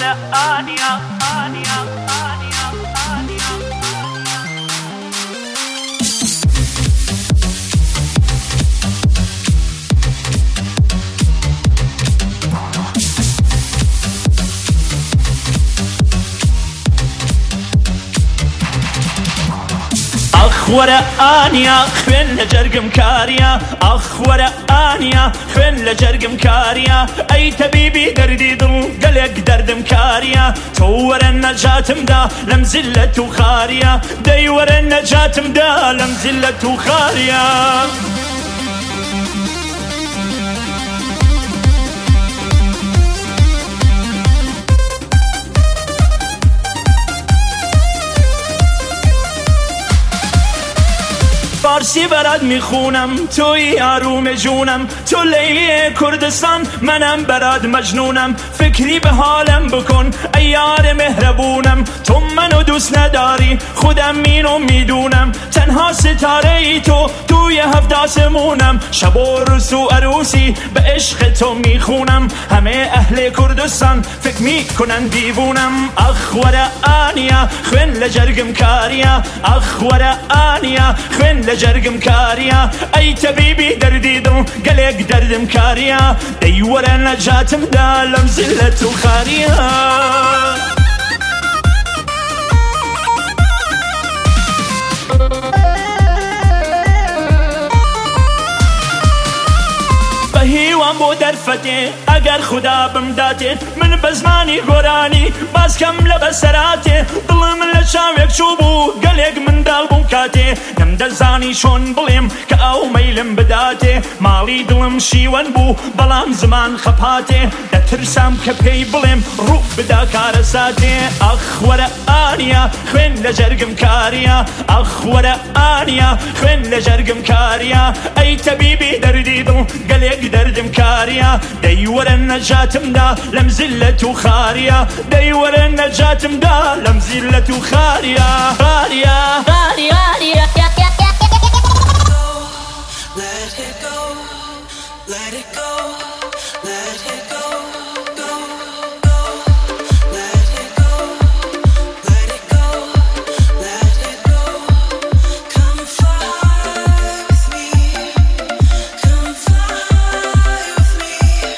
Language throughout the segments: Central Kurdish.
أخوة آنيا أخوة آنيا خوين لجرقم كاريا أخوة آنيا خوين لجرقم كاريا أي تبيبي دردي ضل قلق دردم كاريا تور النجاة مدا لمزلة وخاريا ديور النجاة مدا لمزلة وخاريا فارسی برات میخونم توی یاروم جونم تو لیلی کردستان منم برات مجنونم فکری به حالم بکن ای یار مهربونم تو منو دوست نداری خودم اینو میدونم تنها ستاره ای تو توی هفت آسمونم شب و روز و عروسی به عشق تو میخونم همه اهل کردستان فکر میکنن دیوونم أخوة آنيا خوين لجرقم كاريا أخوة آنيا خوين لجرقم كاريا أي تبيبي دردي دل قلق دردم كاريا ديور النجاة مدا لمزلة وخاريا هیوان بو درفته اگر خدا بمداته من بزمانی گورانی باز کم لبسراته دلم لشاوک چوبو قلق من دل بمکاته نم دزانی شون بلیم که او میلم بداته مالی دلم شیوان بو بلام زمان خپاته دترسام که پی بلیم رو بدا کارساته أخوة آنيا خوين لجرقم كاريا أخوة آنيا خوين لجرقم كاريا أي تبيبي دردي دل قلق دردم كاريا ديور النجاة مدا لمزلة وخاريا ديور النجاة مدا لمزلة وخاريا خاريا خاريا خاريا Let it go, let it go, let it go, go, go. Let it go, let it go, let it go. Come fly with me, come fly with me.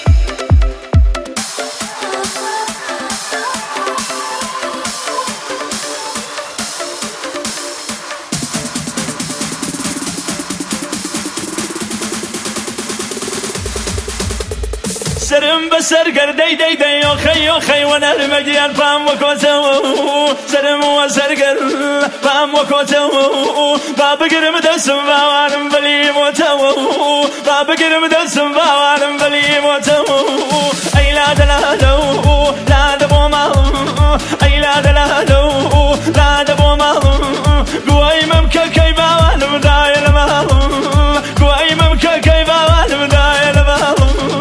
سرم بسر قردي دي دي يا خي وانا المجيان بام وكوتو سرم وسر قر بام وكوتو باب قرم دسم باوانم بلي موتو باب قرم دسم باوانم بلي موتو اي لا دلادو لا دبو ما اي لا دلادو لا دبو ما قوي ممكن كي باوانم دايل ما قوي ممكن كي باوانم دايل ما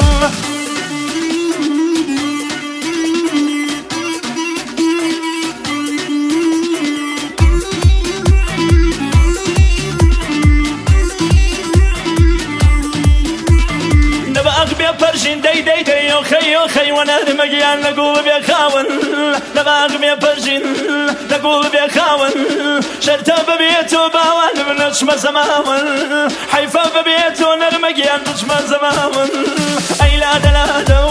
برشين دي دي دي يا خي وانا المجيان نقول بيا خاون نباغ بيا برشين نقول بيا خاون شرطة ببيتو باوان من نشمى زمان حيفا ببيتو نرمجيان نشمى زمان اي لا دلادو